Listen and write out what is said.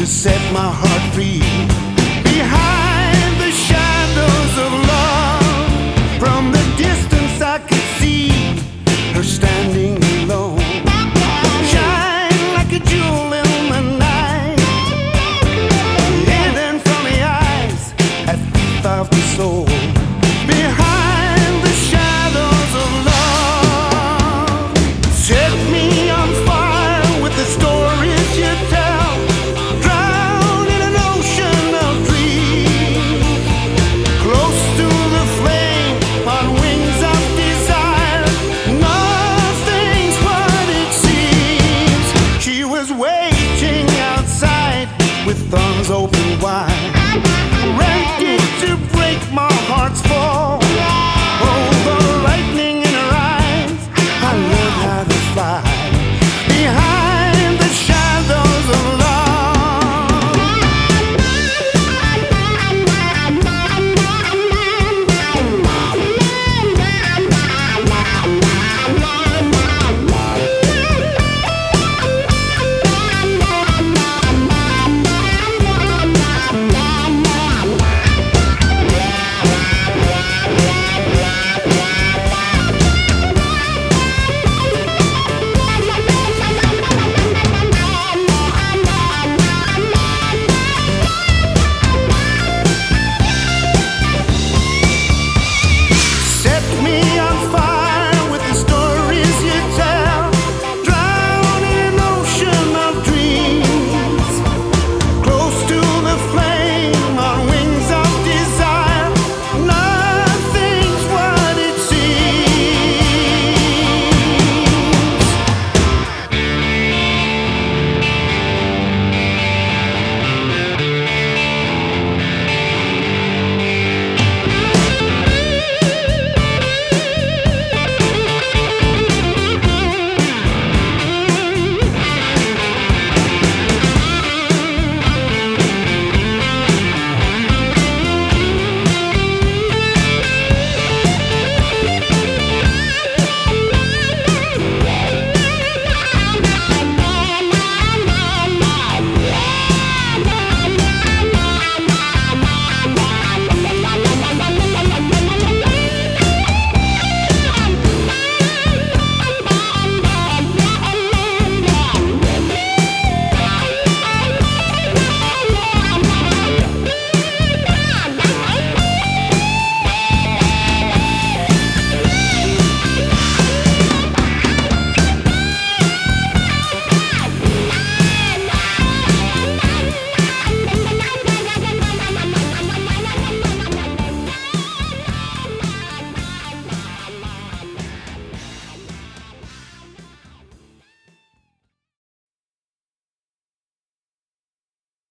set my heart free. Behind the shadows of love, from the distance I could see her standing alone, shine like a jewel in the night, hidden from the eyes at thief of the soul. Behind the shadows of love, set me on fire with the stories you tell, drown in an ocean of dreams, close to the flame on wings of desire. Nothing's what it seems. She was waiting outside with arms open wide, ready to break my heart's fall.